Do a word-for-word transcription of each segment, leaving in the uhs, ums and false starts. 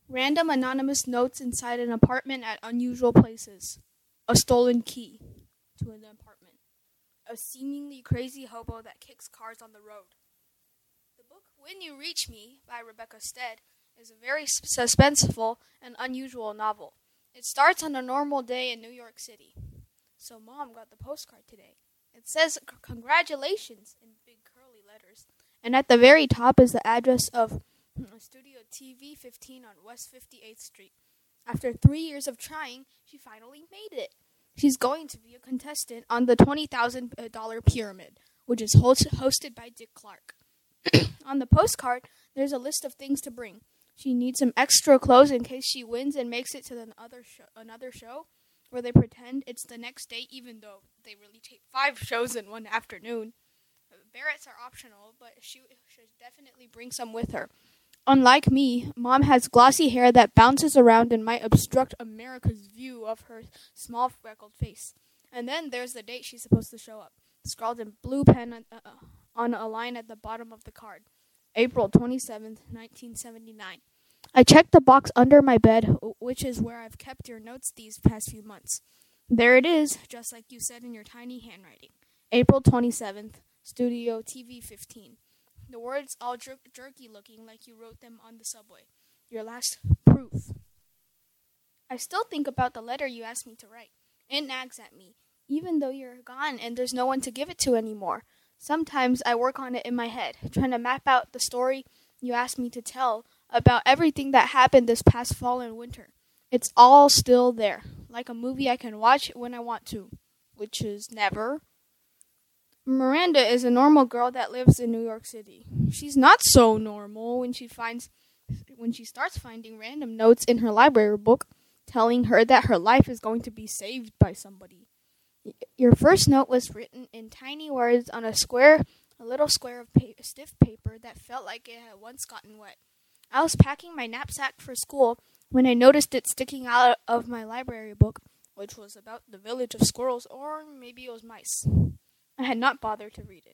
Random anonymous notes inside an apartment at unusual places. A stolen key to an apartment. A seemingly crazy hobo that kicks cars on the road. The book When You Reach Me by Rebecca Stead is a very suspenseful and unusual novel. It starts on a normal day in New York City. So Mom got the postcard today. It says congratulations in big curly letters. And at the very top is the address of Studio T V fifteen on West fifty-eighth Street. After three years of trying, she finally made it. She's going to be a contestant on the twenty thousand dollars Pyramid, which is host- hosted by Dick Clark. On the postcard, there's a list of things to bring. She needs some extra clothes in case she wins and makes it to the other show, another show where they pretend it's the next day, even though they really tape five shows in one afternoon. Barrett's are optional, but she should definitely bring some with her. Unlike me, Mom has glossy hair that bounces around and might obstruct America's view of her small freckled face. And then there's the date she's supposed to show up, scrawled in blue pen on, uh, on a line at the bottom of the card. April twenty-seventh, nineteen seventy-nine. I checked the box under my bed, which is where I've kept your notes these past few months. There it is, just like you said in your tiny handwriting. April twenty-seventh, Studio T V fifteen. The words all jer- jerky looking like you wrote them on the subway. Your last proof. I still think about the letter you asked me to write. It nags at me, even though you're gone and there's no one to give it to anymore. Sometimes I work on it in my head, trying to map out the story you asked me to tell about everything that happened this past fall and winter. It's all still there, like a movie I can watch when I want to, which is never. Miranda is a normal girl that lives in New York City. She's not so normal when she finds when she starts finding random notes in her library book telling her that her life is going to be saved by somebody. Your first note was written in tiny words on a square, a little square of pa- stiff paper that felt like it had once gotten wet. I was packing my knapsack for school when I noticed it sticking out of my library book, which was about the village of squirrels, or maybe it was mice. I had not bothered to read it.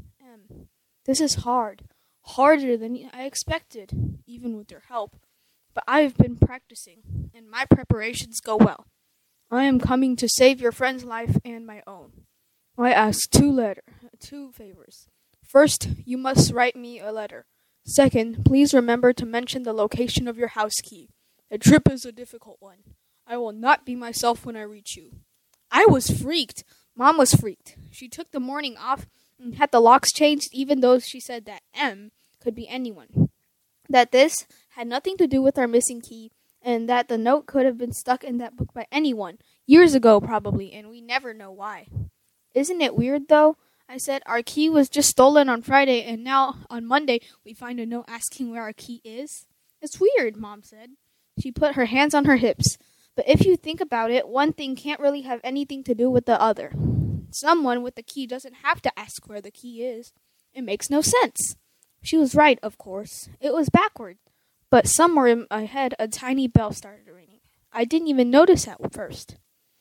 Um, this is hard. Harder than I expected, even with your help. But I have been practicing, and my preparations go well. I am coming to save your friend's life and my own. I ask two letter, two favors. First, you must write me a letter. Second, please remember to mention the location of your house key. The trip is a difficult one. I will not be myself when I reach you. I was freaked. Mom was freaked. She took the morning off and had the locks changed, even though she said that M could be anyone. That this had nothing to do with our missing key, and that the note could have been stuck in that book by anyone, years ago probably, and we never know why. Isn't it weird, though? I said, our key was just stolen on Friday, and now, on Monday, we find a note asking where our key is? It's weird, Mom said. She put her hands on her hips. But if you think about it, one thing can't really have anything to do with the other. Someone with the key doesn't have to ask where the key is. It makes no sense. She was right, of course. It was backward. But somewhere in my head, a tiny bell started ringing. I didn't even notice at first.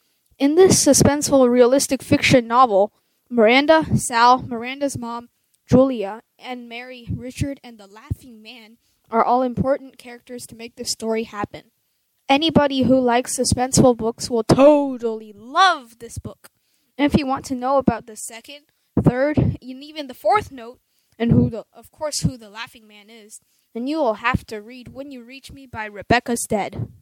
In this suspenseful, realistic fiction novel, Miranda, Sal, Miranda's mom, Julia, and Mary, Richard, and the Laughing Man are all important characters to make this story happen. Anybody who likes suspenseful books will totally love this book. And if you want to know about the second, third, and even the fourth note, and who the, of course, who the Laughing Man is, then you will have to read When You Reach Me by Rebecca Stead.